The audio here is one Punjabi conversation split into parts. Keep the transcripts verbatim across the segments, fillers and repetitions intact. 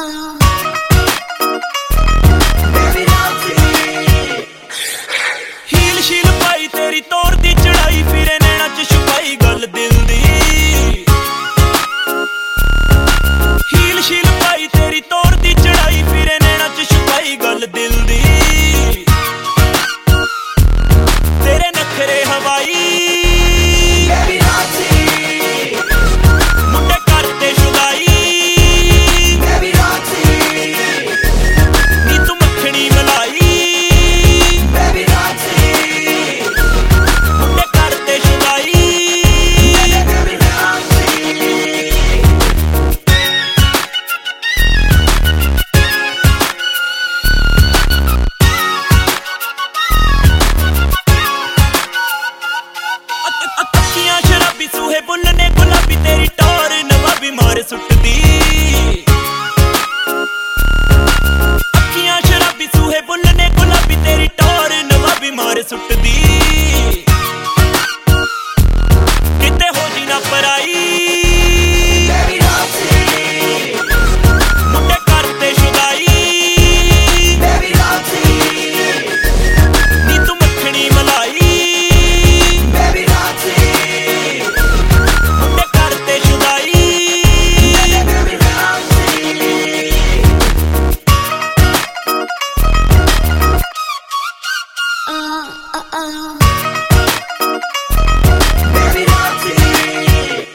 ਹੀਲ ਸ਼ੀਲ ਪਾਈ ਤੇਰੀ ਤੋਰ ਦੀ ਚੜਾਈ ਫਿਰੇ ਨੈਣਾ ਚ ਛੁਪਾਈ ਗੱਲ ਦਿਲ ਦੀ। ਹੀਲ ਸ਼ੀਲ ਪਾਈ ਤੇਰੀ ਤੋਰ ਦੀ ਚੜਾਈ ਫਿਰੇ ਨੈਣਾ ਚ ਛੁਪਾਈ ਗੱਲ ਦਿਲ ਦੀ। ਤੇਰੇ ਨਖਰੇ ਹਵਾਈ ਮੁੰਡੇ ਕਰਦੇ ਸ਼ੁਦਾਈ ਨੀ ਤੂੰ ਮੱਖਣੀ ਮਲਾਈ ਮੁੰਡੇ ਕਰਦੇ ਸ਼ੁਦਾਈ। ਅੱਖੀਆਂ ਸ਼ਰਾਬੀ ਸੂਹੇ ਬੁੱਲ ਨੇ ਗੁਲਾਬੀ ਤੇਰੀ ਟੌਰ ਨਵਾਬੀ ਮਾਰ ਸੁੱਟਦੀ। ਅੱਖੀਆਂ ਸ਼ਰਾਬੀ ਸੂਹੇ ਬੁੱਲ ਨੇ ਗੁਲਾਬੀ ਤੇਰੀ ਟੌਰ ਨਵਾਬੀ ਮਾਰ ਸੁੱਟਦੀ। ਕਿਤੇ ਹੋ ਜੀ ਨਾ ਪਰਾਈ ਮੁੰਡੇ ਕਰਦੇ ਸ਼ੁਦਾਈ ਨੀ ਤੂੰ ਮੱਖਣੀ ਮਲਾਈ ਮੁੰਡੇ ਕਰਦੇ ਸ਼ੁਦਾਈ।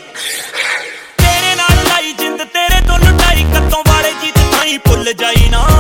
ਤੇਰੇ ਨਾਲ ਲਾਈ ਜਿੰਦ ਤੇਰੇ ਤੋਂ ਲੁਟਾਈ ਕੱਤੋਂ ਵਾਲੇ ਜੀਤ ਥਾਈ ਭੁੱਲ ਜਾਈ ਨਾ।